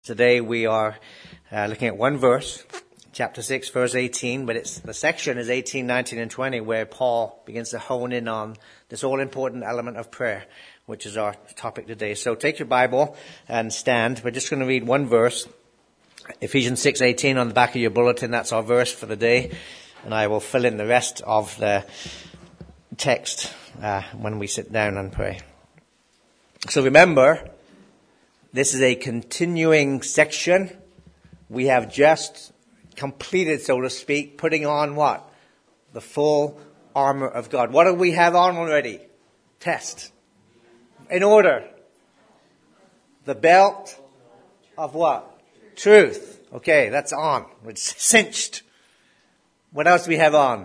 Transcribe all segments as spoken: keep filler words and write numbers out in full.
Today we are uh, looking at one verse, chapter six, verse eighteen, but it's the section is eighteen, nineteen, and twenty, where Paul begins to hone in on this all-important element of prayer, which is our topic today. So take your Bible and stand. We're just going to read one verse, Ephesians six eighteen on the back of your bulletin. That's our verse for the day, and I will fill in the rest of the text uh, when we sit down and pray. So remember, this is a continuing section. We have just completed, so to speak, putting on what? The full armor of God. What do we have on already? Test. In order. The belt of what? Truth. Okay, that's on. It's cinched. What else do we have on?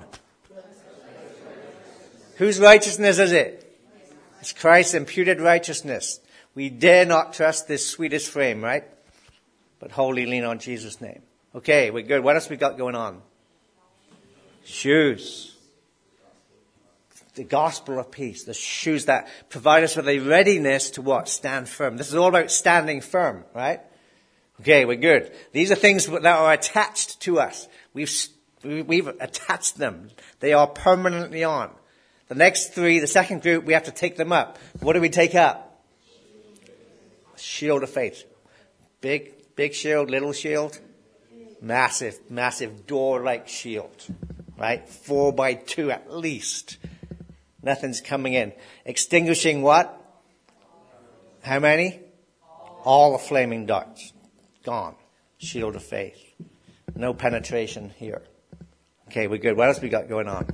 Whose righteousness is it? It's Christ's imputed righteousness. We dare not trust this sweetest frame, right? But wholly lean on Jesus' name. Okay, we're good. What else we got going on? Shoes. The gospel of peace. The shoes that provide us with a readiness to what? Stand firm. This is all about standing firm, right? Okay, we're good. These are things that are attached to us. We've, we've attached them. They are permanently on. The next three, the second group, we have to take them up. What do we take up? Shield of faith. Big, big shield, little shield. Massive, massive door-like shield. Right? Four by two at least. Nothing's coming in. Extinguishing what? How many? All the flaming darts. Gone. Shield of faith. No penetration here. Okay, we're good. What else we got going on?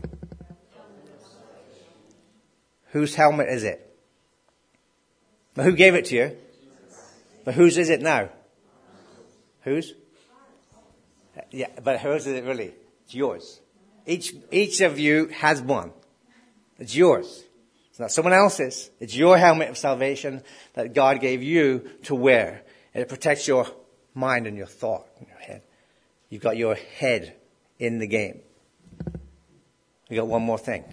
Whose helmet is it? But who gave it to you? But whose is it now? Whose? Yeah, but whose is it really? It's yours. Each, each of you has one. It's yours. It's not someone else's. It's your helmet of salvation that God gave you to wear. And it protects your mind and your thought and your head. You've got your head in the game. We got one more thing.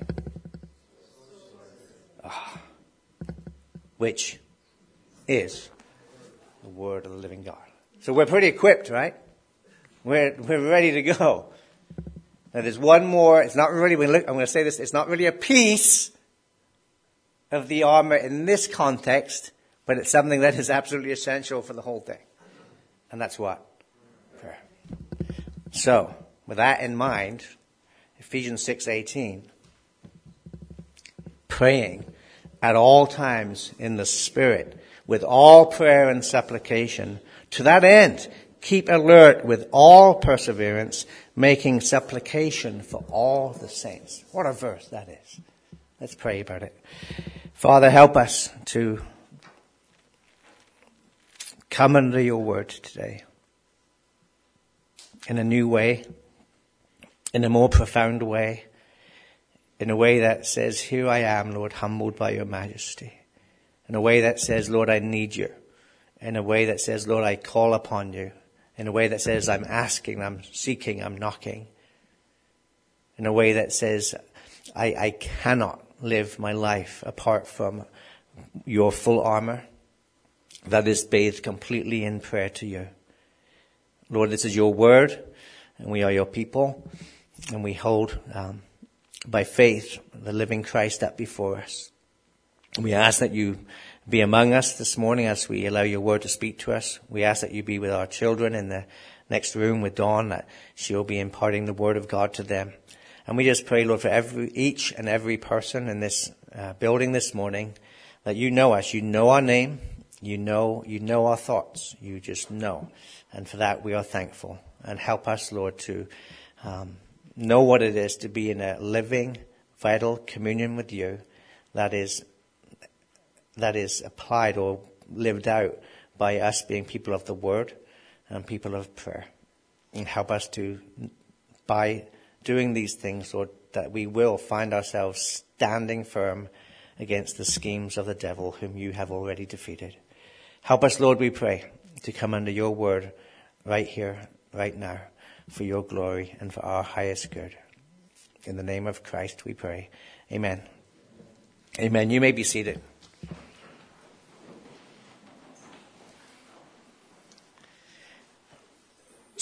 Oh, which is the word of the living God. So we're pretty equipped, right? We're, we're ready to go. Now there's one more. It's not really, I'm going to say this, it's not really a piece of the armor in this context, but it's something that is absolutely essential for the whole thing. And that's what? Prayer. So, with that in mind, Ephesians six eighteen, praying at all times in the Spirit, with all prayer and supplication. To that end, keep alert with all perseverance, making supplication for all the saints. What a verse that is. Let's pray about it. Father, help us to come under your word today in a new way, in a more profound way, in a way that says, here I am, Lord, humbled by your majesty. In a way that says, Lord, I need you. In a way that says, Lord, I call upon you. In a way that says, I'm asking, I'm seeking, I'm knocking. In a way that says, I, I cannot live my life apart from your full armor that is bathed completely in prayer to you. Lord, this is your word, and we are your people, and we hold um, by faith the living Christ up before us. We ask that you be among us this morning as we allow your word to speak to us. We ask that you be with our children in the next room with Dawn, that she'll be imparting the word of God to them. And we just pray, Lord, for every each and every person in this uh, building this morning, that you know us. You know our name. You know, you know our thoughts. You just know. And for that we are thankful. And help us, Lord, to um, know what it is to be in a living, vital communion with you that is that is applied or lived out by us being people of the word and people of prayer. And help us to, by doing these things, Lord, that we will find ourselves standing firm against the schemes of the devil whom you have already defeated. Help us, Lord, we pray, to come under your word right here, right now, for your glory and for our highest good. In the name of Christ we pray. Amen. Amen. You may be seated.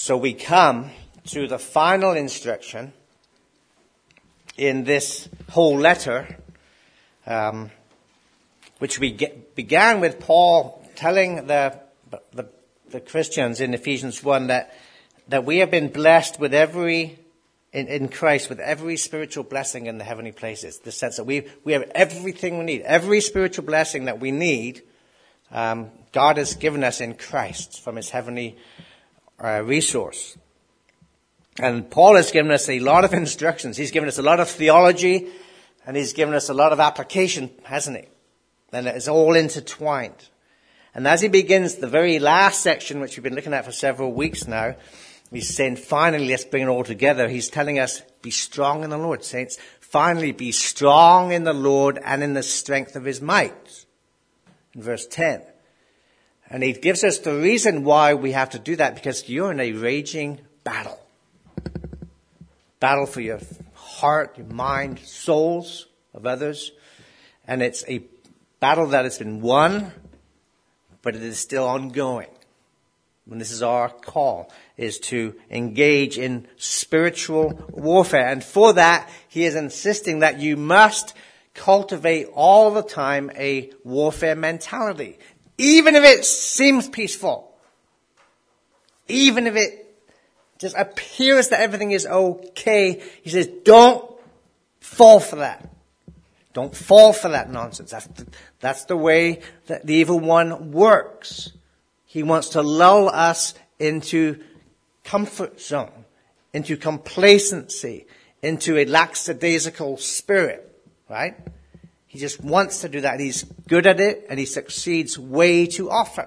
So we come to the final instruction in this whole letter, um, which we get, began with Paul telling the, the the Christians in Ephesians one that that we have been blessed with every in, in Christ with every spiritual blessing in the heavenly places. The sense that we we have everything we need, every spiritual blessing that we need. Um, God has given us in Christ from His heavenly uh, resource. And Paul has given us a lot of instructions. He's given us a lot of theology, and he's given us a lot of application, hasn't he? And it's all intertwined. And as he begins the very last section, which we've been looking at for several weeks now, he's saying, finally, let's bring it all together. He's telling us, be strong in the Lord, saints. Finally, be strong in the Lord and in the strength of His might. In verse ten. And he gives us the reason why we have to do that, because you're in a raging battle. Battle for your heart, your mind, souls of others. And it's a battle that has been won, but it is still ongoing. And this is our call, is to engage in spiritual warfare. And for that, he is insisting that you must cultivate all the time a warfare mentality. Even if it seems peaceful. Even if it just appears that everything is okay. He says, don't fall for that. Don't fall for that nonsense. That's the, that's the way that the evil one works. He wants to lull us into comfort zone, into complacency, into a lackadaisical spirit, right? He just wants to do that. He's good at it, and he succeeds way too often.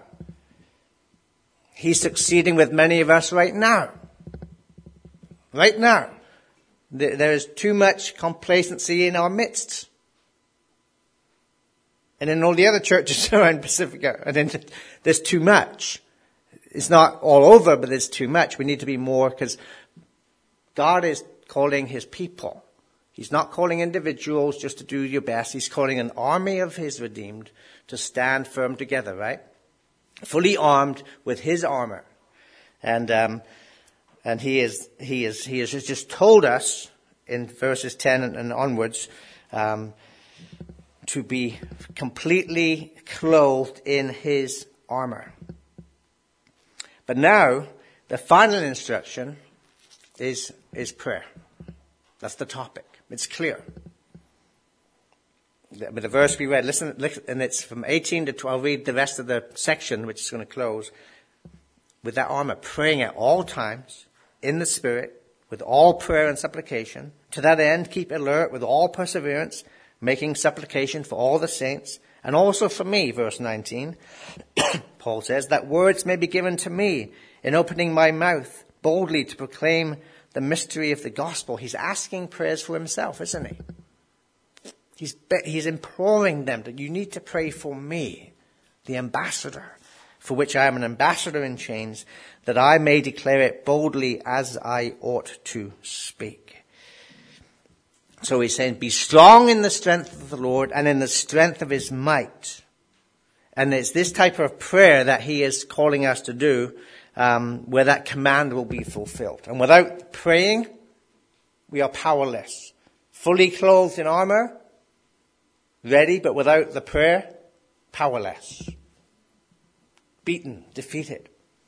He's succeeding with many of us right now. Right now. There is too much complacency in our midst. And in all the other churches around Pacifica, and then there's too much. It's not all over, but there's too much. We need to be more, because God is calling His people. He's not calling individuals just to do your best. He's calling an army of His redeemed to stand firm together, right? Fully armed with His armor. And, um, and He is, He is, He has just told us in verses ten and, and onwards, um, to be completely clothed in His armor. But now, the final instruction is, is prayer. That's the topic. It's clear. But the verse we read, listen, listen, and it's from eighteen to twelve. I'll read the rest of the section, which is going to close. With that armor, praying at all times, in the Spirit, with all prayer and supplication. To that end, keep alert with all perseverance, making supplication for all the saints, and also for me, verse nineteen. Paul says, that words may be given to me in opening my mouth boldly to proclaim the mystery of the gospel. He's asking prayers for himself, isn't he? He's, he's imploring them that you need to pray for me, the ambassador, for which I am an ambassador in chains, that I may declare it boldly as I ought to speak. So he's saying, be strong in the strength of the Lord and in the strength of His might. And it's this type of prayer that he is calling us to do, um, where that command will be fulfilled. And without praying, we are powerless. Fully clothed in armor, ready, but without the prayer, powerless. Beaten, defeated.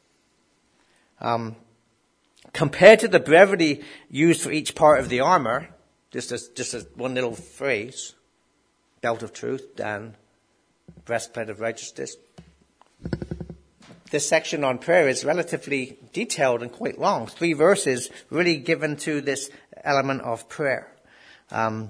Um, compared to the brevity used for each part of the armor, just as, just as one little phrase, belt of truth and breastplate of righteousness. This section on prayer is relatively detailed and quite long. Three verses really given to this element of prayer. Um,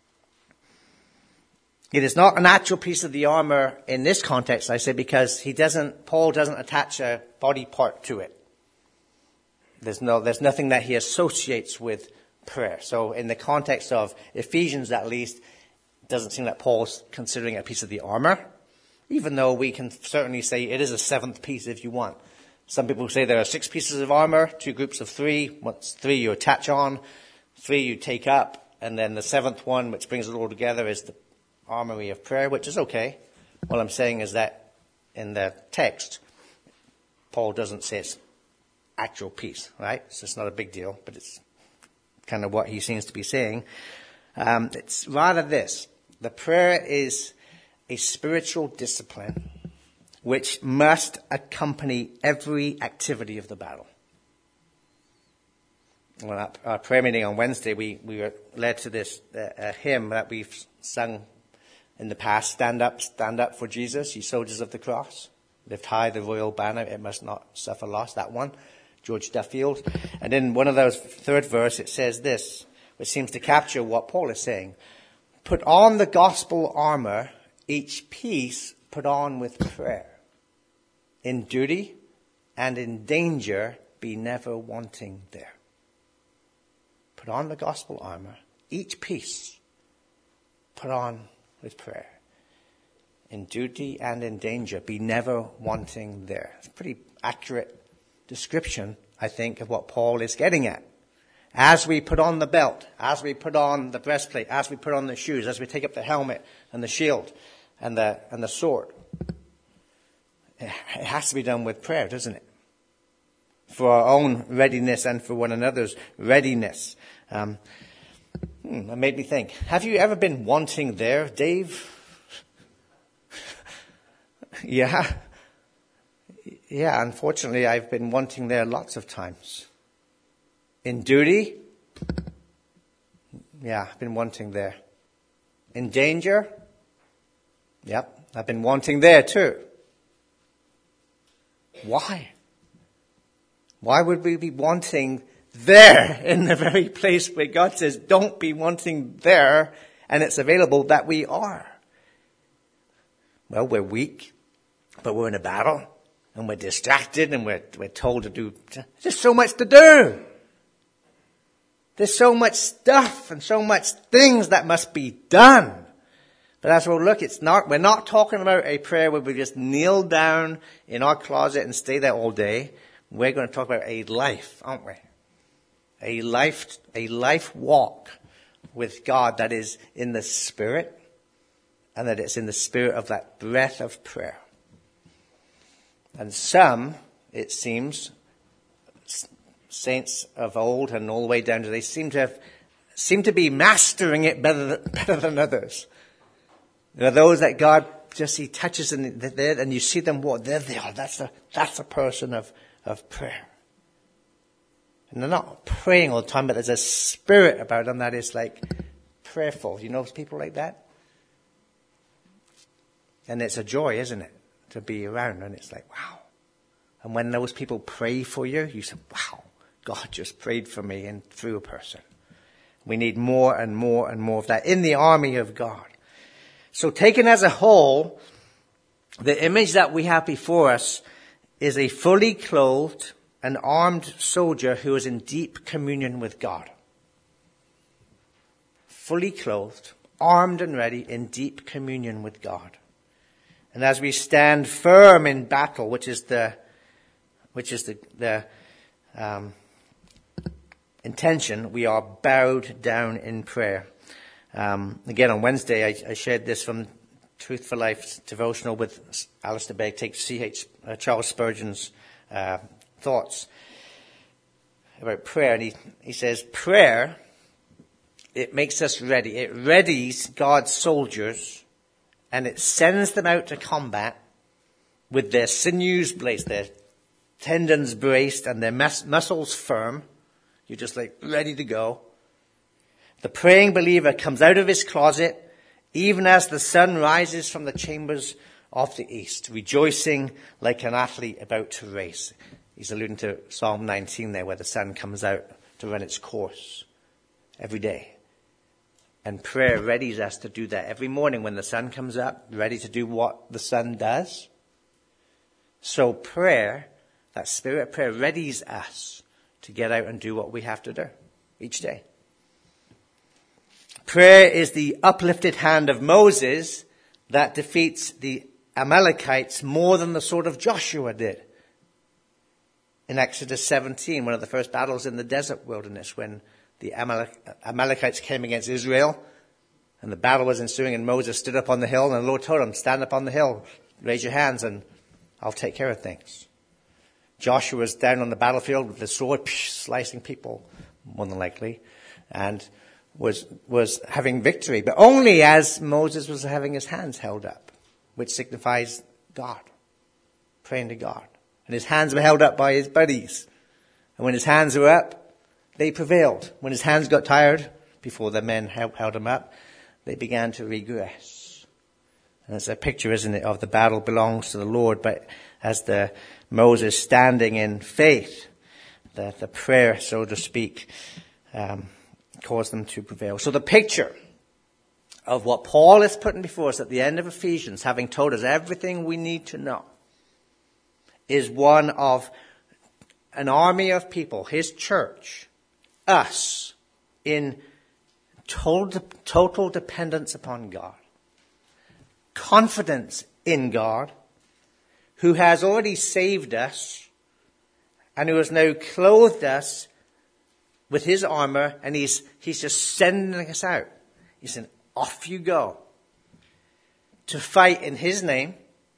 it is not an actual piece of the armor in this context, I say, because he doesn't, Paul doesn't attach a body part to it. There's no, there's nothing that he associates with prayer. So in the context of Ephesians, at least, it doesn't seem that Paul's considering it a piece of the armor, even though we can certainly say it is a seventh piece if you want. Some people say there are six pieces of armor, two groups of three. Once three you attach on, three you take up, and then the seventh one, which brings it all together, is the armory of prayer, which is okay. What I'm saying is that in the text, Paul doesn't say it's actual peace, right? So it's not a big deal, but it's kind of what he seems to be saying. Um, it's rather this. The prayer is a spiritual discipline which must accompany every activity of the battle. Well, at our prayer meeting on Wednesday, we, we were led to this uh, a hymn that we've sung in the past. Stand up, stand up for Jesus, ye soldiers of the cross. Lift high the royal banner, it must not suffer loss. That one, George Duffield. And in one of those, third verse, it says this, which seems to capture what Paul is saying. Put on the gospel armor, each piece put on with prayer. In duty and in danger, be never wanting there. Put on the gospel armor, each piece put on with prayer. In duty and in danger, be never wanting there. It's a pretty accurate description, I think, of what Paul is getting at. As we put on the belt, as we put on the breastplate, as we put on the shoes, as we take up the helmet and the shield and the and the sword, it has to be done with prayer, doesn't it? For our own readiness and for one another's readiness. Um, hmm, it made me think, have you ever been wanting there, Dave? Yeah. Yeah, unfortunately, I've been wanting there lots of times. In duty? Yeah, I've been wanting there. In danger? Yep, I've been wanting there too. Why? Why would we be wanting there in the very place where God says, don't be wanting there, and it's available that we are? Well, we're weak, but we're in a battle, and we're distracted, and we're, we're told to do, there's so much to do. There's so much stuff and so much things that must be done. But as we'll look, it's not, we're not talking about a prayer where we just kneel down in our closet and stay there all day. We're going to talk about a life, aren't we? A life, a life walk with God that is in the Spirit, and that it's in the spirit of that breath of prayer. And some, it seems, saints of old and all the way down to, they seem to have, seem to be mastering it better than, better than others. There are those that God just, he touches and they're, and you see them walk, there they are. That's a, that's a person of, of prayer. And they're not praying all the time, but there's a spirit about them that is like prayerful. You know people like that? And it's a joy, isn't it? To be around, and it's like, wow. And when those people pray for you, you say, wow, God just prayed for me and through a person. We need more and more and more of that in the army of God. So taken as a whole, the image that we have before us is a fully clothed and armed soldier who is in deep communion with God. Fully clothed, armed and ready, in deep communion with God. And as we stand firm in battle, which is the, which is the, the um, intention, we are bowed down in prayer. Um, again, on Wednesday, I, I shared this from Truth for Life devotional with Alistair Begg, take C H Uh, Charles Spurgeon's uh, thoughts about prayer. And he, he says, prayer, it makes us ready. It readies God's soldiers, and it sends them out to combat with their sinews braced, their tendons braced, and their mus- muscles firm. You're just like ready to go. The praying believer comes out of his closet even as the sun rises from the chambers of the east, rejoicing like an athlete about to race. He's alluding to Psalm nineteen there, where the sun comes out to run its course every day. And prayer readies us to do that every morning when the sun comes up, ready to do what the sun does. So prayer, that spirit of prayer, readies us to get out and do what we have to do each day. Prayer is the uplifted hand of Moses that defeats the Amalekites more than the sword of Joshua did. In Exodus seventeen, one of the first battles in the desert wilderness, when the Amalek- Amalekites came against Israel, and the battle was ensuing, and Moses stood up on the hill, and the Lord told him, stand up on the hill, raise your hands, and I'll take care of things. Joshua was down on the battlefield with the sword, psh, slicing people, more than likely, and was was having victory, but only as Moses was having his hands held up, which signifies God, praying to God. And his hands were held up by his buddies. And when his hands were up, they prevailed. When his hands got tired, before the men held, held him up, they began to regress. And it's a picture, isn't it, of the battle belongs to the Lord, but as the Moses standing in faith, the, the prayer, so to speak, um, caused them to prevail. So the picture of what Paul is putting before us at the end of Ephesians, having told us everything we need to know, is one of an army of people, his church, us, in total, total dependence upon God, confidence in God, who has already saved us and who has now clothed us with his armor, and he's he's just sending us out. He's saying, off you go to fight in his name,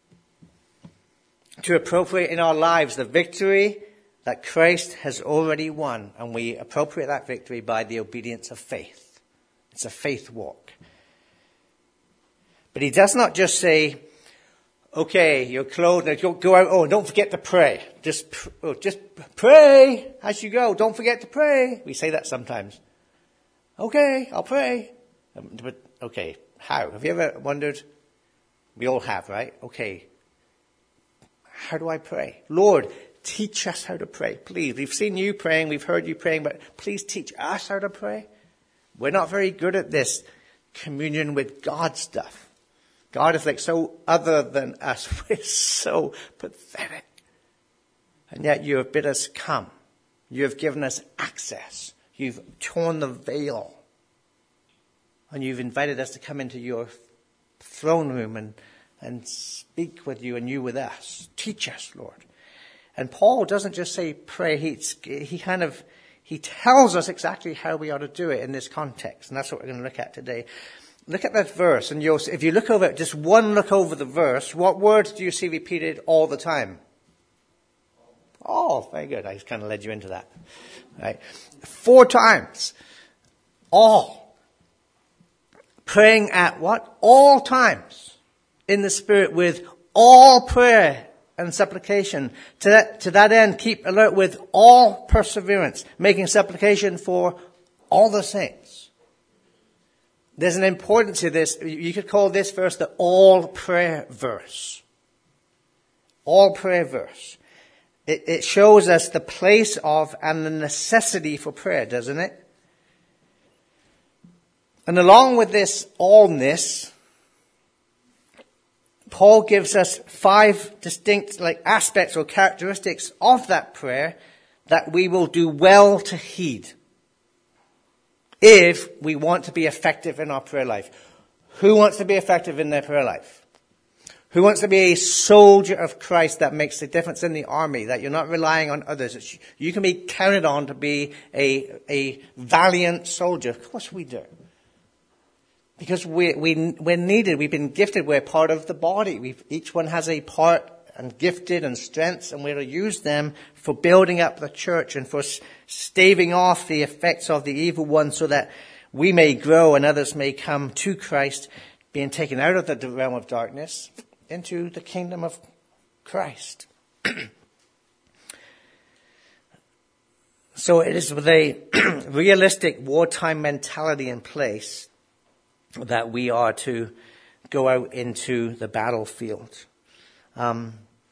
to appropriate in our lives the victory that Christ has already won, and we appropriate that victory by the obedience of faith. It's a faith walk. But he does not just say, okay, you're clothed, now go, go out, oh, don't forget to pray. Just, oh, just pray as you go. Don't forget to pray. We say that sometimes. Okay, I'll pray. Um, but, okay, how? Have you ever wondered? We all have, right? Okay. How do I pray? Lord, teach us how to pray, please. We've seen you praying, we've heard you praying, but please teach us how to pray. We're not very good at this communion with God stuff. God is like so other than us. We're so pathetic. And yet you have bid us come. You have given us access. You've torn the veil. And you've invited us to come into your throne room and, and speak with you and you with us. Teach us, Lord. And Paul doesn't just say pray. He, he kind of, he tells us exactly how we ought to do it in this context. And that's what we're going to look at today. Look at that verse, and you'll, if you look over, just one look over the verse, what words do you see repeated all the time? Oh, very good. I just kind of led you into that. Right. Four times. All. Praying at what? All times. In the Spirit with all prayer and supplication. To that, to that end, keep alert with all perseverance, making supplication for all the saints. There's an importance to this. You could call this verse the all prayer verse. All prayer verse. It, it shows us the place of and the necessity for prayer, doesn't it? And along with this allness, Paul gives us five distinct like aspects or characteristics of that prayer that we will do well to heed if we want to be effective in our prayer life. Who wants to be effective in their prayer life? Who wants to be a soldier of Christ that makes a difference in the army, that you're not relying on others? You can be counted on to be a, a valiant soldier. Of course we do. Because we, we, we're needed. We've been gifted. We're part of the body. We've, each one has a part and gifted and strengths, and we're to use them for building up the church and for staving off the effects of the evil one so that we may grow and others may come to Christ, being taken out of the realm of darkness into the kingdom of Christ. So it is with a realistic wartime mentality in place that we are to go out into the battlefield. Um,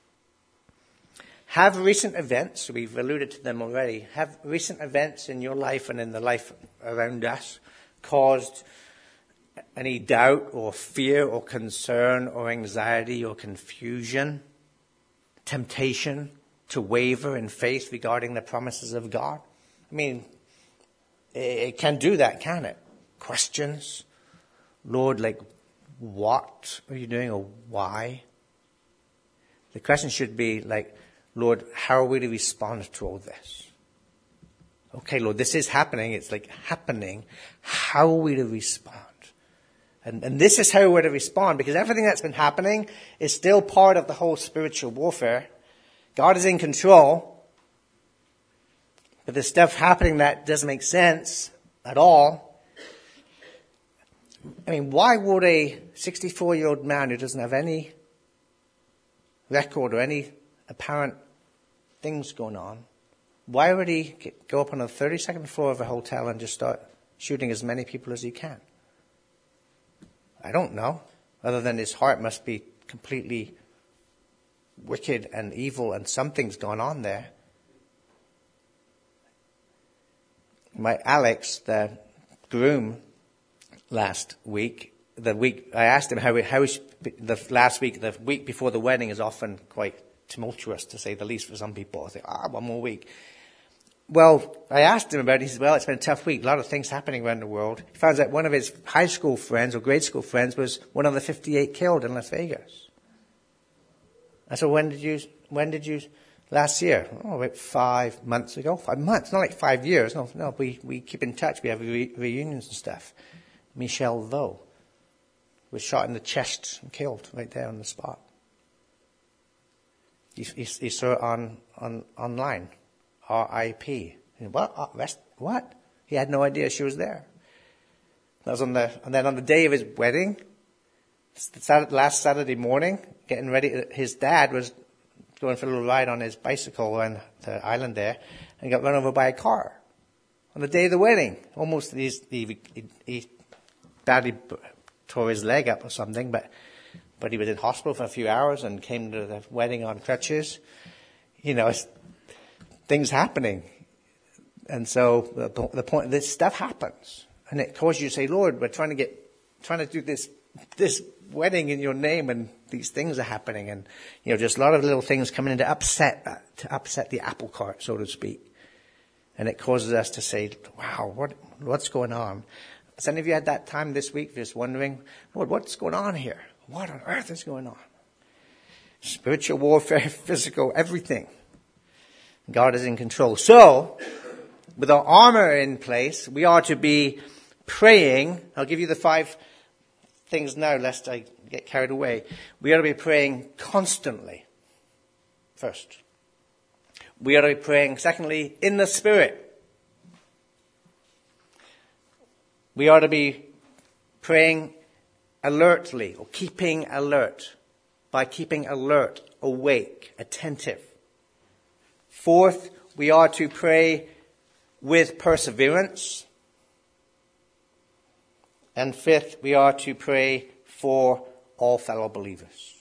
have recent events, we've alluded to them already, have recent events in your life and in the life around us caused any doubt or fear or concern or anxiety or confusion, temptation to waver in faith regarding the promises of God? I mean, it can do that, can it? Questions. Lord, like, what are you doing or why? The question should be like, Lord, how are we to respond to all this? Okay, Lord, this is happening. It's like happening. How are we to respond? And, and this is how we're to respond, because everything that's been happening is still part of the whole spiritual warfare. God is in control, but there's stuff happening that doesn't make sense at all. I mean, why would a sixty-four-year-old man who doesn't have any record or any apparent things going on, why would he get, go up on the thirty-second floor of a hotel and just start shooting as many people as he can? I don't know, other than his heart must be completely wicked and evil and something's gone on there. My Alex, the groom, last week, the week I asked him how how is the last week, the week before the wedding is often quite tumultuous, to say the least, for some people. I think, ah, one more week. Well, I asked him about it. He said, well, it's been a tough week. A lot of things happening around the world. He found out one of his high school friends or grade school friends was one of the fifty-eight killed in Las Vegas. I said, when did you, when did you, last year? Oh, about five months ago. Five months, not like five years. No, no, we, we keep in touch. We have re- reunions and stuff. Michelle Vo was shot in the chest and killed right there on the spot. He, he, he saw it on, on, online. R I P What? What? He had no idea she was there. That was on the, and then on the day of his wedding, last Saturday morning, getting ready, his dad was going for a little ride on his bicycle around the island there, and got run over by a car. On the day of the wedding, almost he, he, he badly tore his leg up or something, but, but he was in hospital for a few hours and came to the wedding on crutches. You know, it's, things happening. And so the, the point, this stuff happens. And it causes you to say, Lord, we're trying to get, trying to do this, this wedding in your name, and these things are happening. And, you know, just a lot of little things coming in to upset, to upset the apple cart, so to speak. And it causes us to say, wow, what, what's going on? Has any of you had that time this week just wondering, Lord, what's going on here? What on earth is going on? Spiritual warfare, physical, everything. God is in control. So, with our armor in place, we are to be praying. I'll give you the five things now, lest I get carried away. We are to be praying constantly, first. We are to be praying, secondly, in the Spirit. We are to be praying alertly, or keeping alert, by keeping alert, awake, attentive. Fourth, we are to pray with perseverance. And fifth, we are to pray for all fellow believers.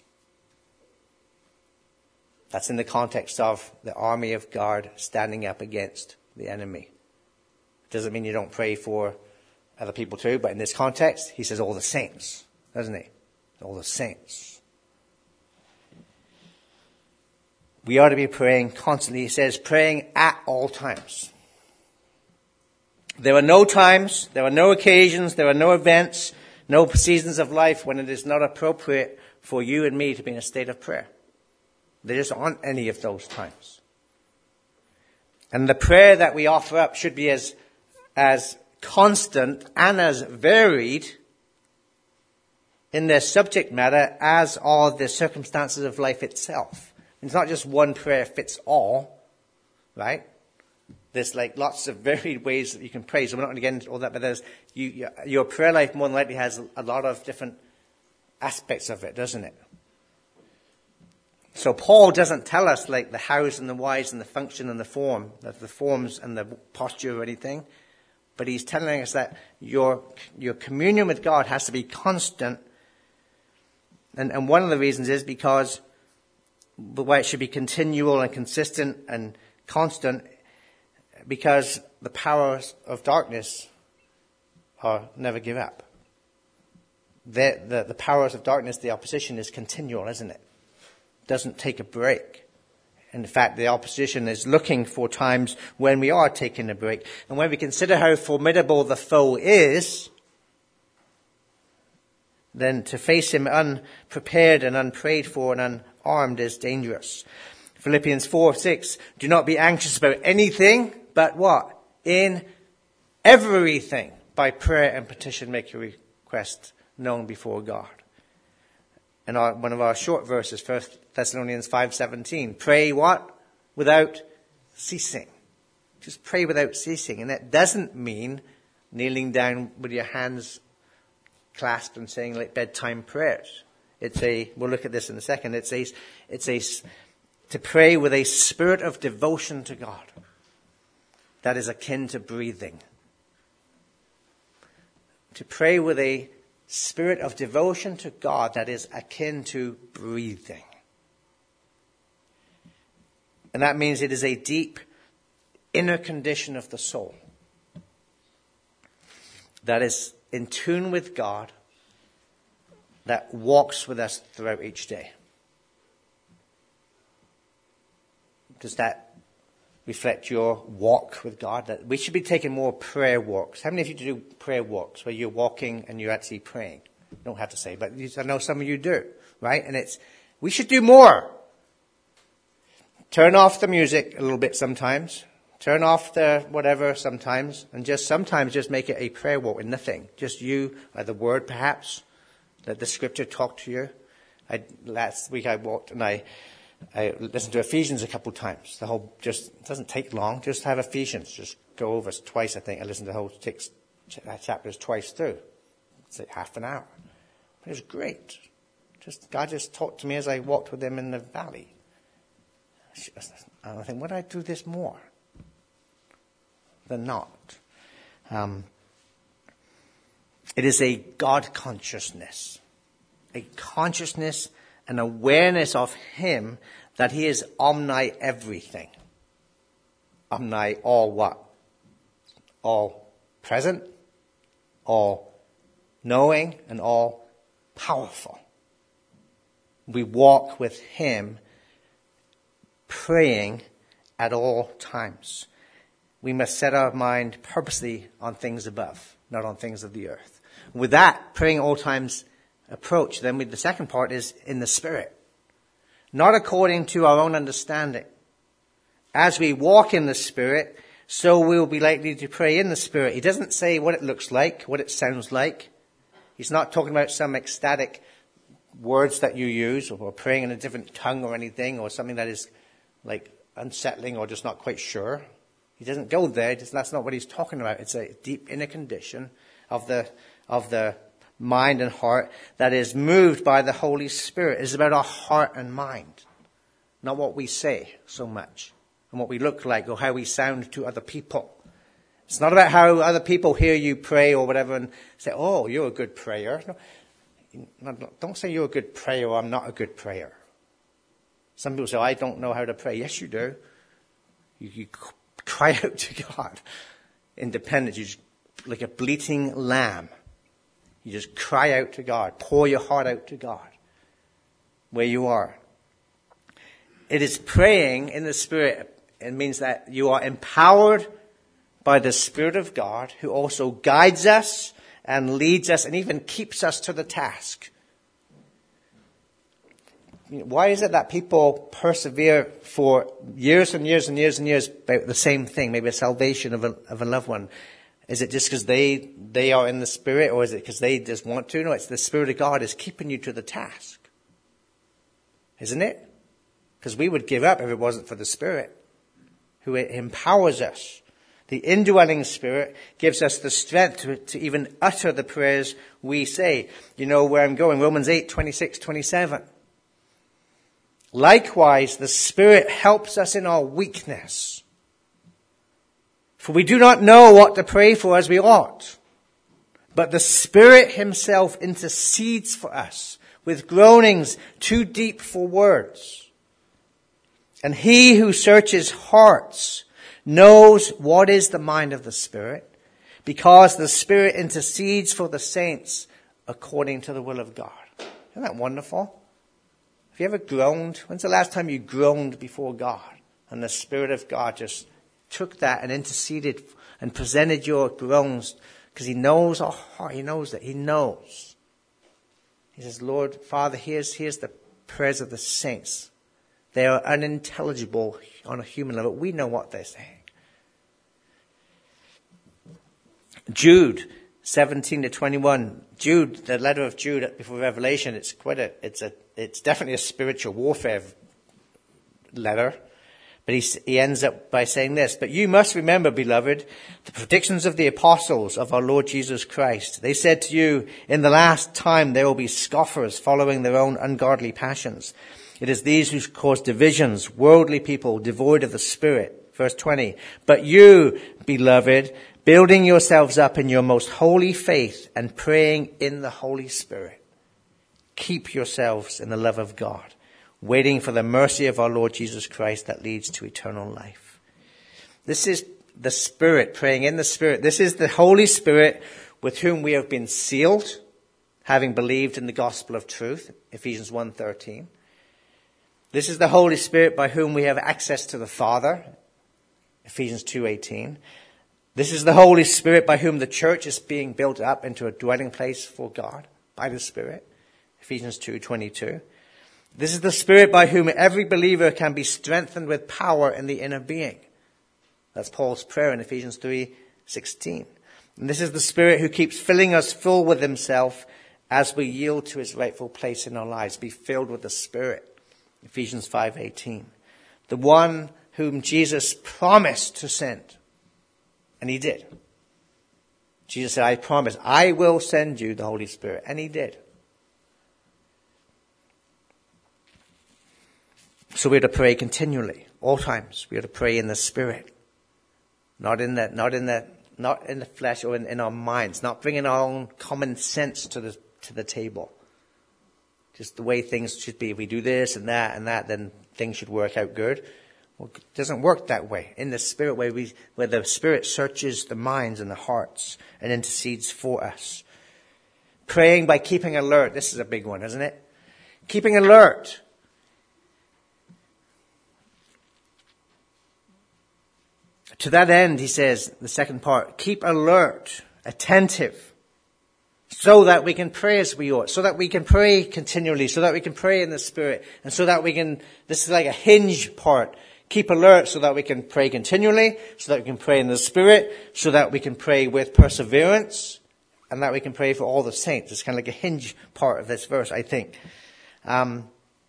That's in the context of the army of God standing up against the enemy. It doesn't mean you don't pray for other people too, but in this context, he says all the saints, doesn't he? All the saints. We are to be praying constantly. He says praying at all times. There are no times, there are no occasions, there are no events, no seasons of life when it is not appropriate for you and me to be in a state of prayer. There just aren't any of those times. And the prayer that we offer up should be as, as constant and as varied in their subject matter as are the circumstances of life itself. It's not just one prayer fits all, right? There's like lots of varied ways that you can pray. So we're not going to get into all that, but there's, you, your prayer life more than likely has a lot of different aspects of it, doesn't it? So Paul doesn't tell us like the hows and the whys and the function and the form, the forms and the posture or anything, but he's telling us that your, your communion with God has to be constant. And, and one of the reasons is because why it should be continual and consistent and constant, because the powers of darkness are never give up. The, the, the powers of darkness, the opposition is continual, isn't it? Doesn't take a break. In fact, the opposition is looking for times when we are taking a break. And when we consider how formidable the foe is, then to face him unprepared and unprayed for and unarmed is dangerous. Philippians four six, do not be anxious about anything, but what? In everything, by prayer and petition, make your request known before God. in our, one of our short verses, First Thessalonians five seventeen. Pray what? Without ceasing. Just pray without ceasing. And that doesn't mean kneeling down with your hands clasped and saying like bedtime prayers. It's a, we'll look at this in a second. It's a, it's a, to pray with a spirit of devotion to God. That is akin to breathing. To pray with a spirit of devotion to God that is akin to breathing. And that means it is a deep inner condition of the soul that is in tune with God, that walks with us throughout each day. Does that reflect your walk with God? That we should be taking more prayer walks. How many of you do prayer walks where you're walking and you're actually praying? You don't have to say, but I know some of you do, right? And it's, we should do more. Turn off the music a little bit sometimes. Turn off the whatever sometimes. And just sometimes just make it a prayer walk with nothing. Just you, or the word perhaps. Let the scripture talk to you. I, last week I walked and I, I listened to Ephesians a couple of times. The whole, just, it doesn't take long. Just have Ephesians. Just go over it twice, I think. I listened to the whole six chapters twice through. It's like half an hour. But it was great. Just, God just talked to me as I walked with him in the valley. And I think, would I do this more than not? Um, it is a God consciousness. A consciousness, an awareness of him that he is omni everything. Omni all what? All present, all knowing, and all powerful. We walk with him praying at all times. We must set our mind purposely on things above, not on things of the earth. With that praying at all times approach, then we, the second part is in the Spirit. Not according to our own understanding. As we walk in the Spirit, so we will be likely to pray in the Spirit. He doesn't say what it looks like, what it sounds like. He's not talking about some ecstatic words that you use, or praying in a different tongue or anything, or something that is like unsettling or just not quite sure. He doesn't go there. That's not what he's talking about. It's a deep inner condition of the of the mind and heart that is moved by the Holy Spirit. It's about our heart and mind, not what we say so much and what we look like or how we sound to other people. It's not about how other people hear you pray or whatever and say, oh, you're a good prayer. No, don't say you're a good prayer or I'm not a good prayer. Some people say, I don't know how to pray. Yes, you do. You, you cry out to God. Independent. You just, like a bleating lamb. You just cry out to God. Pour your heart out to God. Where you are. It is praying in the Spirit. It means that you are empowered by the Spirit of God, who also guides us and leads us and even keeps us to the task. You know, why is it that people persevere for years and years and years and years about the same thing, maybe a salvation of a, of a loved one? Is it just because they, they are in the Spirit, or is it because they just want to? No, it's the Spirit of God is keeping you to the task. Isn't it? Because we would give up if it wasn't for the Spirit, who empowers us. The indwelling Spirit gives us the strength to, to even utter the prayers we say. You know where I'm going. Romans eight, twenty-six, twenty-seven. Likewise, the Spirit helps us in our weakness. For we do not know what to pray for as we ought. But the Spirit himself intercedes for us with groanings too deep for words. And he who searches hearts knows what is the mind of the Spirit, because the Spirit intercedes for the saints according to the will of God. Isn't that wonderful? Have you ever groaned? When's the last time you groaned before God? And the Spirit of God just took that and interceded and presented your groans, because he knows our heart. He knows that. He knows. He says, Lord, Father, here's, here's the prayers of the saints. They are unintelligible on a human level. We know what they're saying. Jude seventeen to twenty-one. Jude, the letter of Jude before Revelation, it's quite a, it's a, it's definitely a spiritual warfare letter. But he, he ends up by saying this, but you must remember, beloved, the predictions of the apostles of our Lord Jesus Christ. They said to you, in the last time there will be scoffers following their own ungodly passions. It is these who cause divisions, worldly people devoid of the Spirit. Verse twenty, but you, beloved, building yourselves up in your most holy faith and praying in the Holy Spirit, keep yourselves in the love of God, waiting for the mercy of our Lord Jesus Christ that leads to eternal life. This is the Spirit, praying in the Spirit. This is the Holy Spirit with whom we have been sealed, having believed in the gospel of truth, Ephesians one thirteen. This is the Holy Spirit by whom we have access to the Father, Ephesians two eighteen. This is the Holy Spirit by whom the church is being built up into a dwelling place for God, by the Spirit, Ephesians two twenty-two. This is the Spirit by whom every believer can be strengthened with power in the inner being. That's Paul's prayer in Ephesians three sixteen. And this is the Spirit who keeps filling us full with himself as we yield to his rightful place in our lives. Be filled with the Spirit, Ephesians five eighteen. The one whom Jesus promised to send. And he did. Jesus said, I promise, I will send you the Holy Spirit. And he did. So we are to pray continually, all times. We are to pray in the Spirit, not in the, not in the, not in the flesh or in, in our minds, not bringing our own common sense to the to the table. Just the way things should be. If we do this and that and that, then things should work out good. Well, it doesn't work that way. In the Spirit, where we, where the Spirit searches the minds and the hearts and intercedes for us. Praying by keeping alert. This is a big one, isn't it? Keeping alert. To that end, he says, the second part, keep alert, attentive, so that we can pray as we ought, so that we can pray continually, so that we can pray in the Spirit, and so that we can, this is like a hinge part, keep alert so that we can pray continually, so that we can pray in the Spirit, so that we can pray with perseverance, and that we can pray for all the saints. It's kind of like a hinge part of this verse, I think. Um,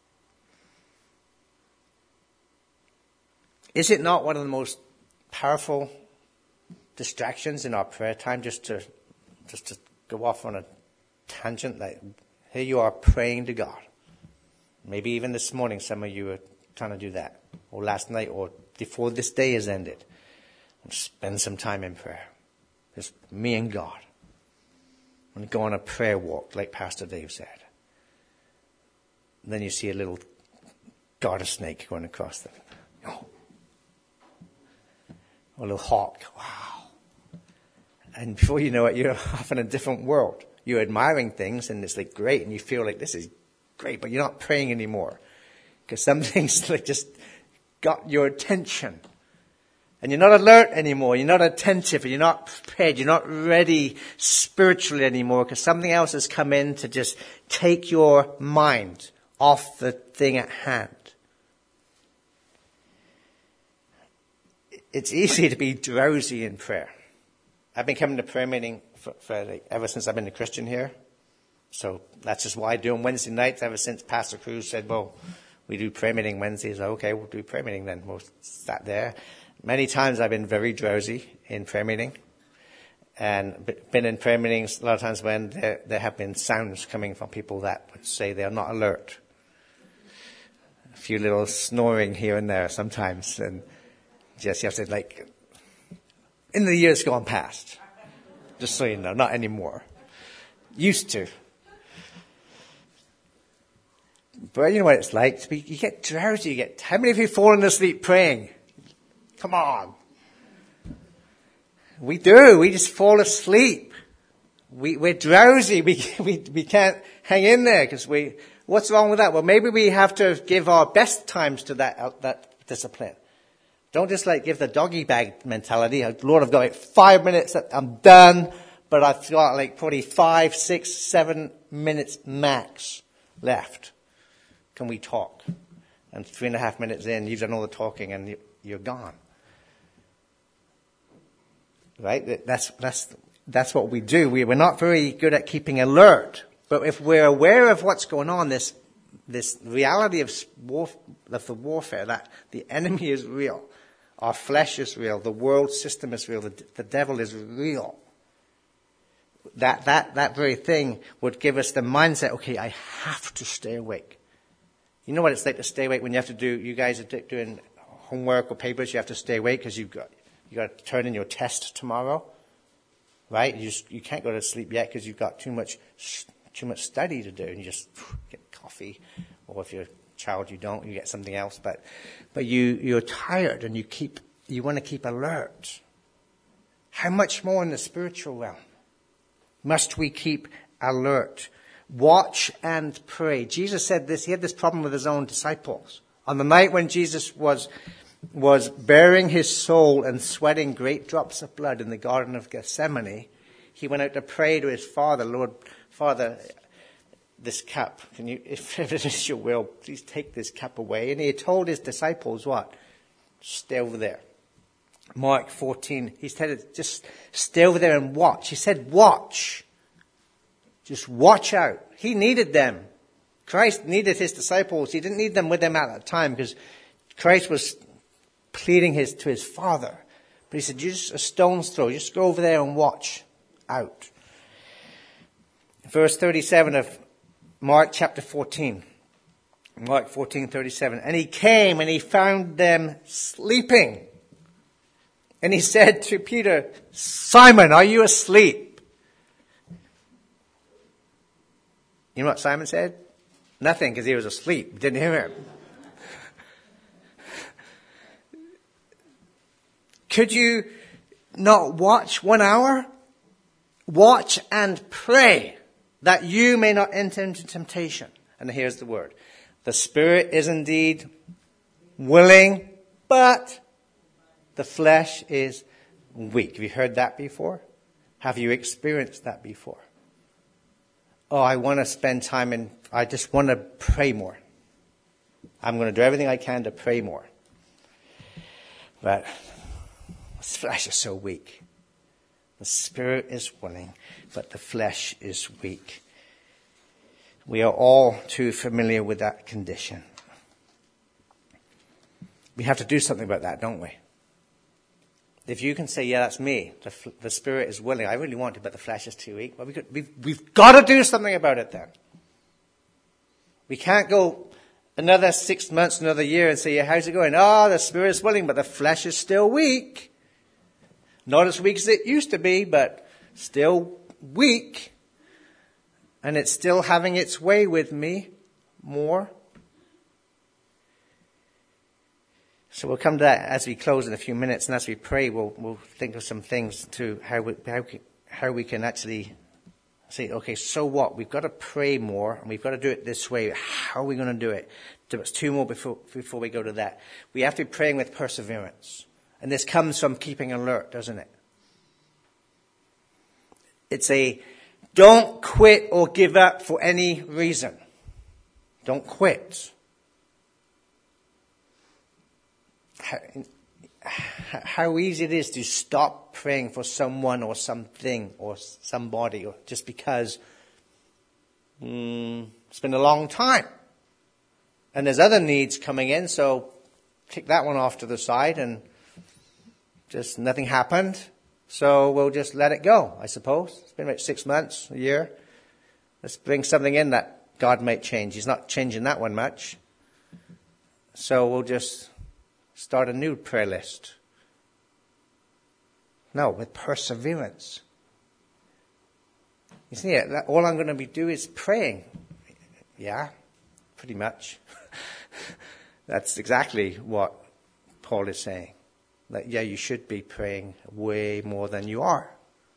is it not one of the most powerful distractions in our prayer time, just to just to go off on a tangent? Like, here you are praying to God. Maybe even this morning some of you are trying to do that, or last night, or before this day has ended. And spend some time in prayer. Just me and God. And go on a prayer walk, like Pastor Dave said. And then you see a little garter snake going across the... Oh. Or a little hawk. Wow. And before you know it, you're off in a different world. You're admiring things, and it's like great, and you feel like this is great, but you're not praying anymore. Because some things like just got your attention. And you're not alert anymore. You're not attentive. You're not prepared. You're not ready spiritually anymore, because something else has come in to just take your mind off the thing at hand. It's easy to be drowsy in prayer. I've been coming to prayer meeting for, for like, ever since I've been a Christian here. So that's just why I do on Wednesday nights, ever since Pastor Cruz said, well, we do prayer meeting Wednesdays. Okay, we'll do prayer meeting then. We'll sat there. Many times I've been very drowsy in prayer meeting. And been in prayer meetings a lot of times when there, there have been sounds coming from people that would say they are not alert. A few little snoring here and there sometimes. And just you have to, like, in the years gone past, just so you know, not anymore. Used to. But you know what it's like to be, you get drowsy, you get, how many of you fallen asleep praying? Come on. We do, we just fall asleep. We, we're drowsy, we, we, we can't hang in there because we, what's wrong with that? Well, maybe we have to give our best times to that, that discipline. Don't just like give the doggy bag mentality. Lord, I've got like five minutes, I'm done, but I've got like probably five, six, seven minutes max left. Can we talk? And three and a half minutes in, you've done all the talking and you're gone. Right? That's, that's, that's what we do. We, we're not very good at keeping alert. But if we're aware of what's going on, this this reality of, war, of the warfare, that the enemy is real, our flesh is real, the world system is real, the, the devil is real. That, that, that very thing would give us the mindset, okay, I have to stay awake. You know what it's like to stay awake when you have to do, you guys are doing homework or papers, you have to stay awake because you've got, you got to turn in your test tomorrow, right? You just, you can't go to sleep yet because you've got too much, too much study to do, and you just get coffee, or if you're a child, you don't, you get something else, but, but you, you're tired and you keep, you want to keep alert. How much more in the spiritual realm? Must we keep alert? Watch and pray. Jesus said this, he had this problem with his own disciples. On the night when Jesus was, was bearing his soul and sweating great drops of blood in the Garden of Gethsemane, he went out to pray to his Father, Lord, Father, this cup, can you, if it is your will, please take this cup away. And he had told his disciples what? Stay over there. Mark fourteen, he said, just stay over there and watch. He said, watch. Just watch out. He needed them. Christ needed his disciples. He didn't need them with him at that time because Christ was pleading his, to his Father. But he said, just a stone's throw. Just go over there and watch out. Verse thirty-seven of Mark chapter fourteen. Mark fourteen thirty-seven. And he came and he found them sleeping. And he said to Peter, Simon, are you asleep? You know what Simon said? Nothing, because he was asleep. We didn't hear him. Could you not watch one hour? Watch and pray that you may not enter into temptation. And here's the word. The spirit is indeed willing, but the flesh is weak. Have you heard that before? Have you experienced that before? Oh, I want to spend time in, I just want to pray more. I'm going to do everything I can to pray more. But the flesh is so weak. The spirit is willing, but the flesh is weak. We are all too familiar with that condition. We have to do something about that, don't we? If you can say, yeah, that's me. The, the spirit is willing. I really want to, but the flesh is too weak. Well, we could, we've, we've got to do something about it then. We can't go another six months, another year and say, yeah, how's it going? Oh, the spirit is willing, but the flesh is still weak. Not as weak as it used to be, but still weak. And it's still having its way with me more. So we'll come to that as we close in a few minutes, and as we pray, we'll, we'll think of some things to how we, how, how we can actually say, okay, so what? We've got to pray more, and we've got to do it this way. How are we going to do it? There's two more before, before we go to that. We have to be praying with perseverance. And this comes from keeping alert, doesn't it? It's a don't quit or give up for any reason. Don't quit. How, how easy it is to stop praying for someone or something or somebody, or just because mm, it's been a long time. And there's other needs coming in, so kick that one off to the side and just nothing happened. So we'll just let it go, I suppose. It's been about six months, a year. Let's bring something in that God might change. He's not changing that one much. So we'll just start a new prayer list. No, with perseverance. You see, all I'm going to be doing is praying. Yeah, pretty much. That's exactly what Paul is saying. That, yeah, you should be praying way more than you are.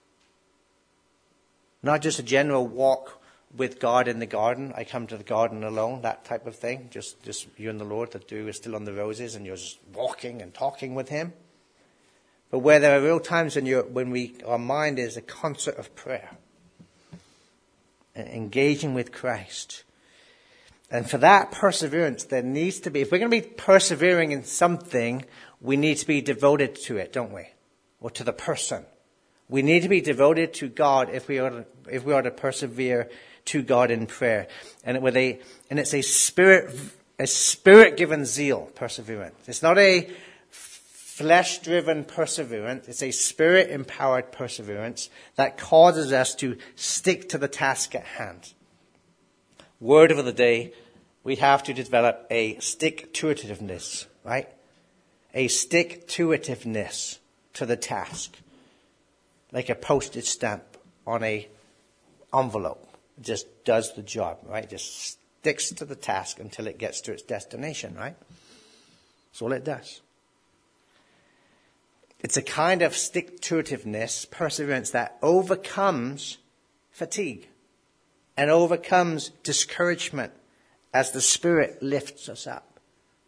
Not just a general walk with God in the garden. I come to the garden alone, that type of thing. Just, just you and the Lord, the dew is still on the roses, and you're just walking and talking with him. But where there are real times when, you're, when we, our mind is a concert of prayer. Engaging with Christ. And for that perseverance, there needs to be, if we're going to be persevering in something, we need to be devoted to it, don't we? Or to the person. We need to be devoted to God if we are to, if we are to persevere to God in prayer. And with a and it's a spirit a spirit-given zeal perseverance. It's not a flesh-driven perseverance. It's a spirit-empowered perseverance that causes us to stick to the task at hand. Word of the day, we have to develop a stick-to-itiveness, right? A stick-to-itiveness to the task. Like a postage stamp on a envelope. It just does the job, right? It just sticks to the task until it gets to its destination, right? That's all it does. It's a kind of stick-to-itiveness, perseverance that overcomes fatigue and overcomes discouragement as the Spirit lifts us up.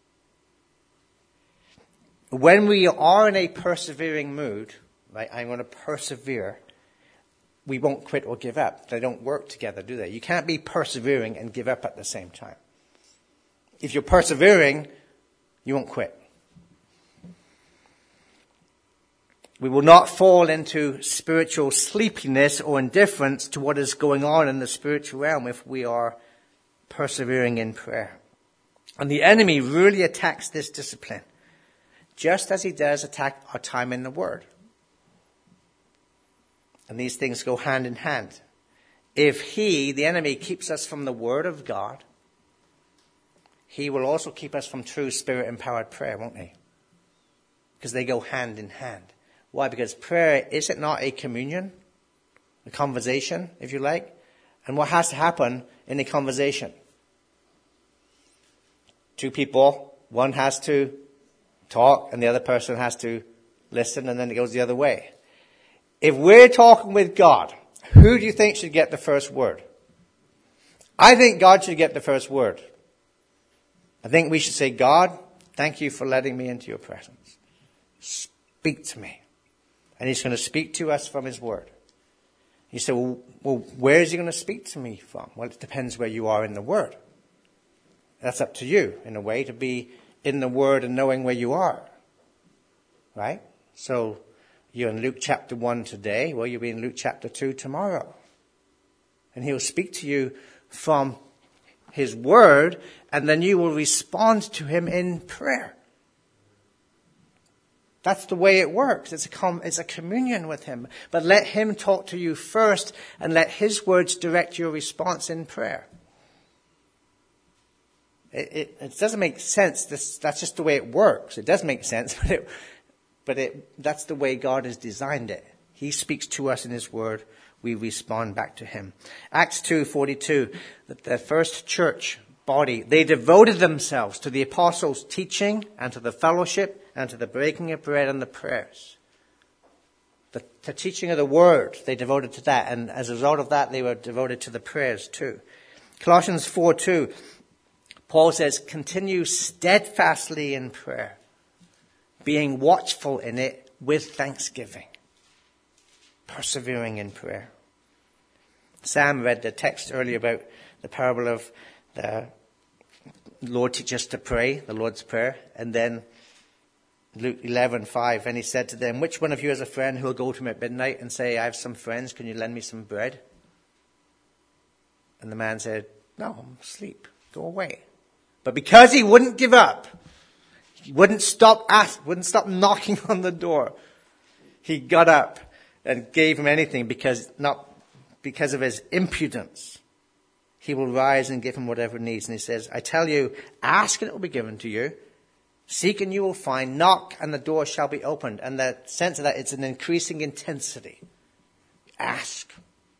When we are in a persevering mood, right, I'm going to persevere, we won't quit or give up. They don't work together, do they? You can't be persevering and give up at the same time. If you're persevering, you won't quit. We will not fall into spiritual sleepiness or indifference to what is going on in the spiritual realm if we are persevering in prayer. And the enemy really attacks this discipline, just as he does attack our time in the Word. And these things go hand in hand. If he, the enemy, keeps us from the Word of God, he will also keep us from true Spirit-empowered prayer, won't he? Because they go hand in hand. Why? Because prayer, is it not a communion? A conversation, if you like? And what has to happen in a conversation? Two people, one has to talk and the other person has to listen, and then it goes the other way. If we're talking with God, who do you think should get the first word? I think God should get the first word. I think we should say, God, thank you for letting me into your presence. Speak to me. And he's going to speak to us from his word. You say, well, well, where is he going to speak to me from? Well, it depends where you are in the word. That's up to you, in a way, to be in the word and knowing where you are. Right? So, you're in Luke chapter one today. Well, you'll be in Luke chapter two tomorrow. And he'll speak to you from his word, and then you will respond to him in prayer. That's the way it works. It's a, com- it's a communion with him. But let him talk to you first, and let his words direct your response in prayer. It, it, it doesn't make sense. This, that's just the way it works. It does make sense, but it, but it, that's the way God has designed it. He speaks to us in his word. We respond back to him. Acts two forty-two, that the first church body, they devoted themselves to the apostles' teaching and to the fellowship and to the breaking of bread and the prayers. The, the teaching of the word, they devoted to that. And as a result of that, they were devoted to the prayers too. Colossians four two, Paul says, continue steadfastly in prayer, being watchful in it with thanksgiving. Persevering in prayer. Sam read the text earlier about the parable of the Lord teach us to pray, the Lord's Prayer, and then Luke eleven five, and he said to them, which one of you has a friend who will go to him at midnight and say, I have some friends, can you lend me some bread? And the man said, no, I'm asleep, go away. But because he wouldn't give up, he wouldn't stop ask, wouldn't stop knocking on the door, he got up and gave him anything because not because of his impudence. He will rise and give him whatever he needs. And he says, I tell you, ask and it will be given to you. Seek and you will find. Knock and the door shall be opened. And the sense of that, it's an increasing intensity. Ask.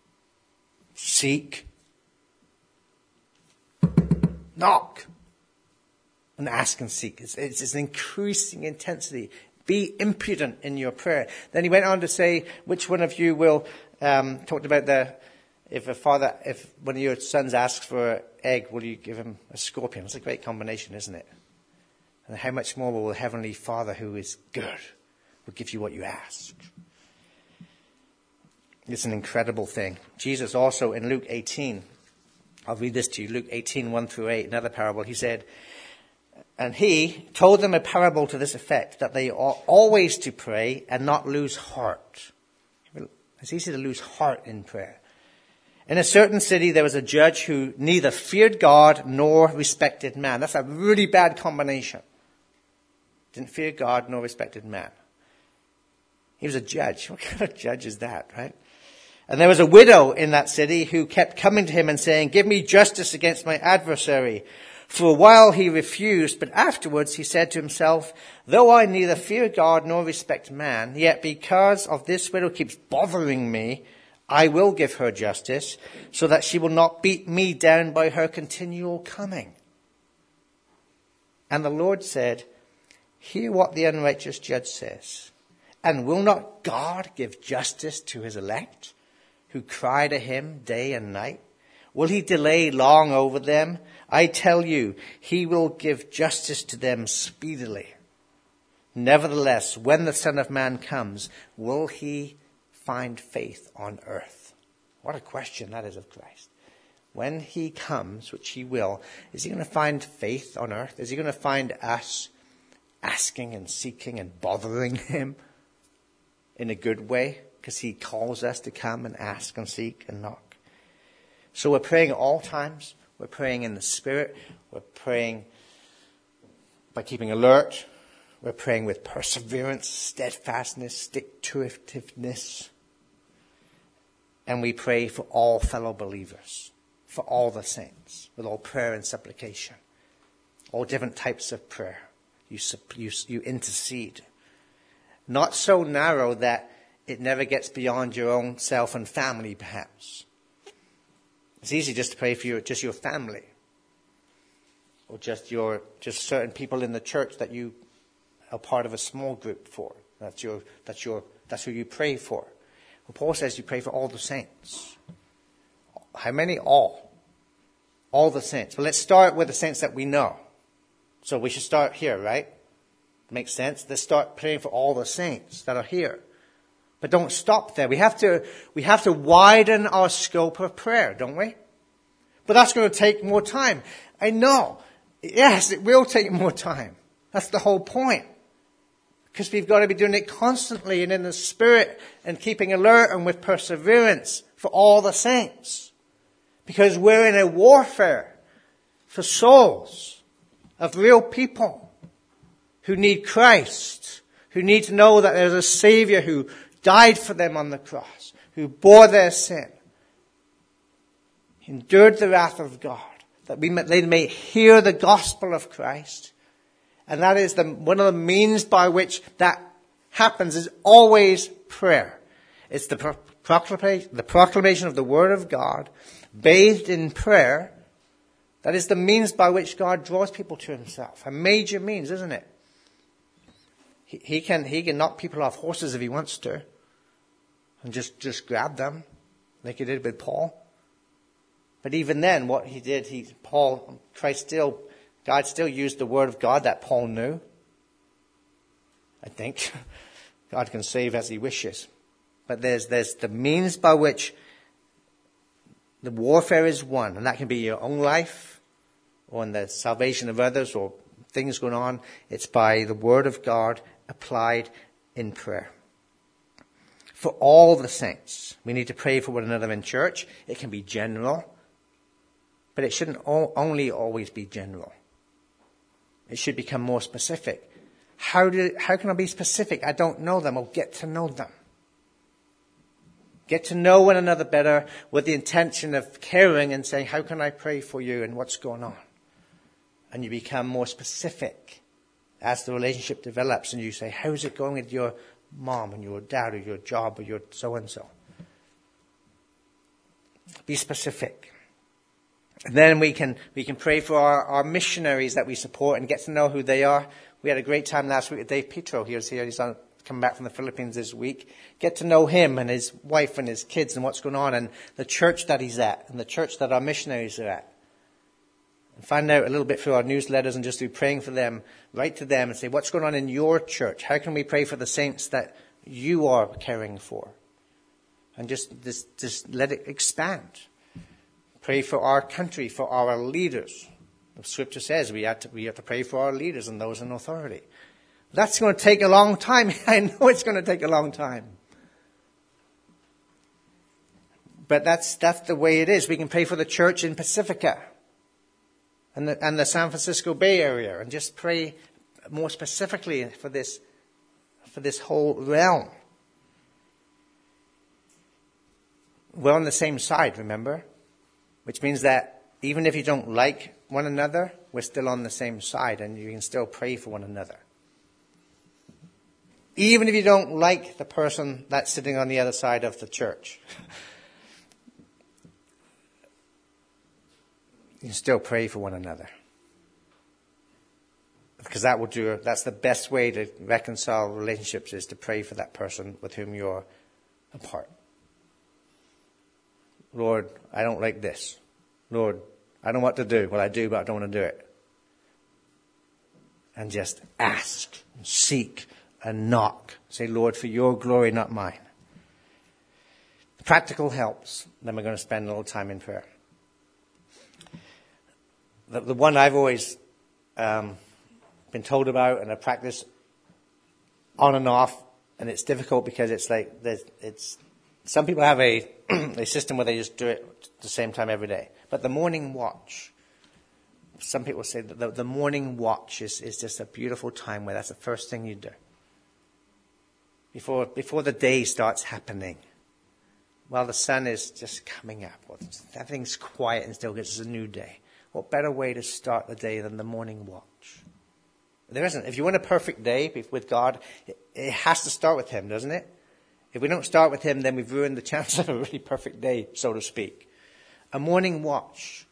Seek. Knock. And ask and seek. It's, it's, it's an increasing intensity. Be impudent in your prayer. Then he went on to say, which one of you will, um, talked about the, if a father, if one of your sons asks for an egg, will you give him a scorpion? It's a great combination, isn't it? And how much more will the Heavenly Father, who is good, will give you what you ask? It's an incredible thing. Jesus also in Luke eighteen, I'll read this to you, Luke eighteen, one through eight, another parable. He said, and he told them a parable to this effect, that they ought always to pray and not lose heart. It's easy to lose heart in prayer. In a certain city, there was a judge who neither feared God nor respected man. That's a really bad combination. Didn't fear God nor respected man. He was a judge. What kind of judge is that, right? And there was a widow in that city who kept coming to him and saying, "Give me justice against my adversary." For a while he refused, but afterwards he said to himself, "Though I neither fear God nor respect man, yet because of this widow keeps bothering me, I will give her justice, so that she will not beat me down by her continual coming." And the Lord said, "Hear what the unrighteous judge says. And will not God give justice to his elect, who cry to him day and night? Will he delay long over them? I tell you, he will give justice to them speedily. Nevertheless, when the Son of Man comes, will he find faith on earth?" What a question that is of Christ. When he comes, which he will, is he going to find faith on earth? Is he going to find us asking and seeking and bothering him in a good way? Because he calls us to come and ask and seek and knock. So we're praying at all times. We're praying in the Spirit. We're praying by keeping alert. We're praying with perseverance, steadfastness, stick-to-itiveness. And we pray for all fellow believers, for all the saints, with all prayer and supplication. All different types of prayer. You, you, you intercede. Not so narrow that it never gets beyond your own self and family, perhaps. It's easy just to pray for your, just your family. Or just your, just certain people in the church that you are part of a small group for. That's your, that's your, that's who you pray for. Well, Paul says you pray for all the saints. How many? All. All the saints. Well, let's start with the saints that we know. So we should start here, right? Makes sense. Let's start praying for all the saints that are here. But don't stop there. We have to, we have to widen our scope of prayer, don't we? But that's going to take more time. I know. Yes, it will take more time. That's the whole point. Because we've got to be doing it constantly and in the Spirit and keeping alert and with perseverance for all the saints. Because we're in a warfare for souls of real people who need Christ, who need to know that there's a Savior who died for them on the cross, who bore their sin, endured the wrath of God, that we may, they may hear the gospel of Christ. And that is the, one of the means by which that happens is always prayer. It's the, pro- proclamation, the proclamation of the Word of God, bathed in prayer. That is the means by which God draws people to himself. A major means, isn't it? He, he can, he can knock people off horses if he wants to. And just, just grab them, like he did with Paul. But even then, what he did, he, Paul, Christ still, God still used the word of God that Paul knew. I think. God can save as he wishes. But there's, there's the means by which the warfare is won. And that can be your own life, or in the salvation of others, or things going on. It's by the word of God applied in prayer. For all the saints. We need to pray for one another in church. It can be general. But it shouldn't only always be general. It should become more specific. How do, how can I be specific? I don't know them. I'll get to know them. Get to know one another better with the intention of caring and saying, how can I pray for you and what's going on? And you become more specific as the relationship develops, and you say, how's it going with your mom and your dad or your job or your so-and-so? Be specific. And then we can we can pray for our, our missionaries that we support and get to know who they are. We had a great time last week with Dave Petro. He was here. He's on, come back from the Philippines this week. Get to know him and his wife and his kids and what's going on, and the church that he's at and the church that our missionaries are at. And find out a little bit through our newsletters and just do praying for them. Write to them and say, what's going on in your church? How can we pray for the saints that you are caring for? And just, just, just let it expand. Pray for our country, for our leaders. The scripture says we have to, we have to pray for our leaders and those in authority. That's going to take a long time. I know it's going to take a long time. But that's, that's the way it is. We can pray for the church in Pacifica and the, and the San Francisco Bay Area, and just pray more specifically for this, for this whole realm. We're on the same side, remember? Which means that even if you don't like one another, we're still on the same side, and you can still pray for one another. Even if you don't like the person that's sitting on the other side of the church, you can still pray for one another. Because that will do, that's the best way to reconcile relationships, is to pray for that person with whom you're apart. Lord, I don't like this. Lord, I don't know what to do. Well, I do, but I don't want to do it. And just ask, and seek, and knock. Say, Lord, for your glory, not mine. The practical helps. Then we're going to spend a little time in prayer. The, the one I've always um, been told about and I practice on and off, and it's difficult because it's like, it's, some people have a, a system where they just do it at the same time every day. But the morning watch, some people say that the, the morning watch is, is just a beautiful time where that's the first thing you do. Before, before the day starts happening. While the sun is just coming up. Or everything's quiet and still, it's a new day. What better way to start the day than the morning watch? There isn't. If you want a perfect day with God, it, it has to start with Him, doesn't it? If we don't start with Him, then we've ruined the chance of a really perfect day, so to speak. A morning watch,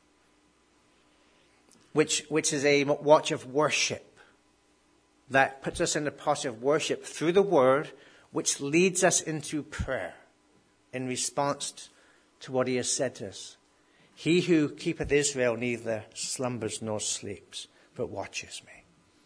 which which is a watch of worship, that puts us in the posture of worship through the Word, which leads us into prayer in response to what He has said to us. He who keepeth Israel neither slumbers nor sleeps, but watches me.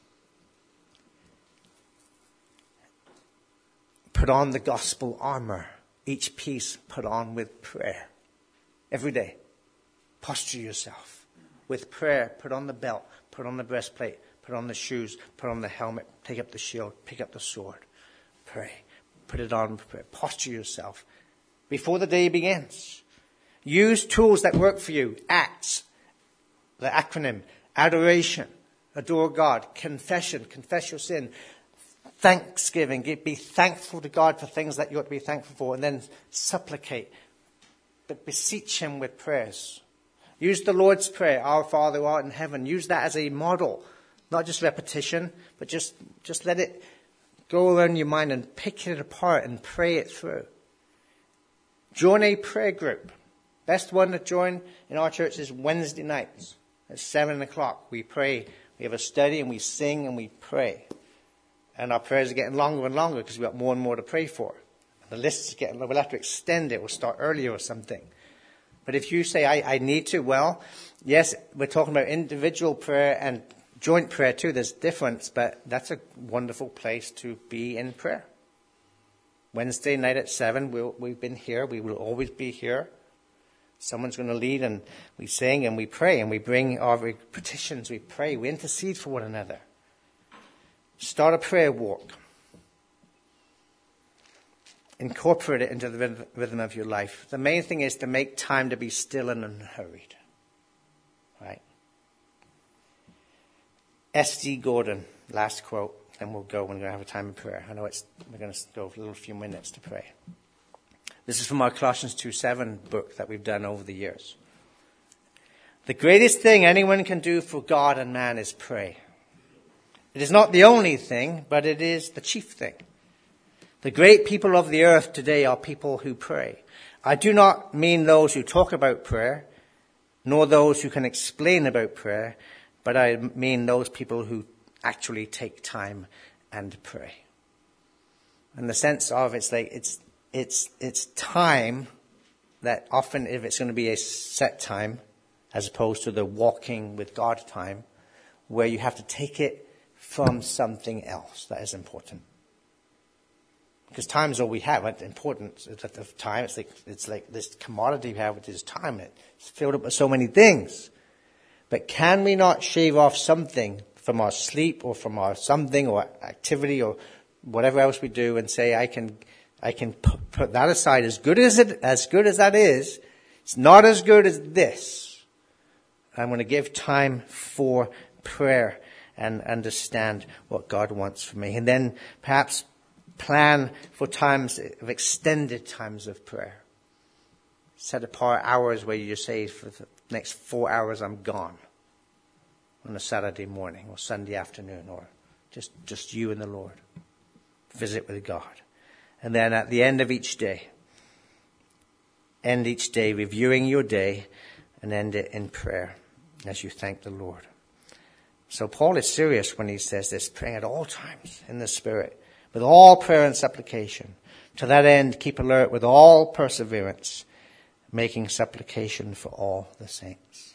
Put on the gospel armor, each piece put on with prayer. Every day, posture yourself with prayer. Put on the belt, put on the breastplate, put on the shoes, put on the helmet, take up the shield, pick up the sword. Pray. Put it on, pray. Posture yourself before the day begins. Use tools that work for you. ACTS, the acronym, adoration, adore God, confession, confess your sin, thanksgiving, be thankful to God for things that you ought to be thankful for, and then supplicate, but beseech Him with prayers. Use the Lord's Prayer, Our Father who art in heaven. Use that as a model, not just repetition, but just, just let it go around your mind and pick it apart and pray it through. Join a prayer group. Best one to join in our church is Wednesday nights at seven o'clock. We pray. We have a study and we sing and we pray. And our prayers are getting longer and longer because we've got more and more to pray for. And the list is getting, we'll have to extend it. We'll start earlier or something. But if you say, I, I need to, well, yes, we're talking about individual prayer and joint prayer too. There's difference, but that's a wonderful place to be in prayer. Wednesday night at seven, we'll, we've been here. We will always be here. Someone's going to lead, and we sing and we pray and we bring our petitions. We pray. We intercede for one another. Start a prayer walk. Incorporate it into the rhythm of your life. The main thing is to make time to be still and unhurried. Right? S D Gordon, last quote, and we'll go. We're going to have a time of prayer. I know it's, we're going to go for a little few minutes to pray. This is from our Colossians two seven book that we've done over the years. The greatest thing anyone can do for God and man is pray. It is not the only thing, but it is the chief thing. The great people of the earth today are people who pray. I do not mean those who talk about prayer, nor those who can explain about prayer, but I mean those people who actually take time and pray. In the sense of it's like it's it's it's time that often, if it's going to be a set time, as opposed to the walking with God time, where you have to take it from something else that is important. Because time is all we have. It's important at the time. It's like it's like this commodity we have, which is time. It's filled up with so many things. But can we not shave off something from our sleep or from our something or activity or whatever else we do and say, I can I can put, put that aside. As good as it, as good as that is, it's not as good as this. I'm going to give time for prayer and understand what God wants from me. And then perhaps plan for times of extended times of prayer. Set apart hours where you just say, for the next four hours I'm gone. On a Saturday morning or Sunday afternoon, or just, just you and the Lord. Visit with God. And then at the end of each day, end each day reviewing your day and end it in prayer as you thank the Lord. So Paul is serious when he says this, praying at all times in the Spirit, with all prayer and supplication. To that end, keep alert with all perseverance, making supplication for all the saints.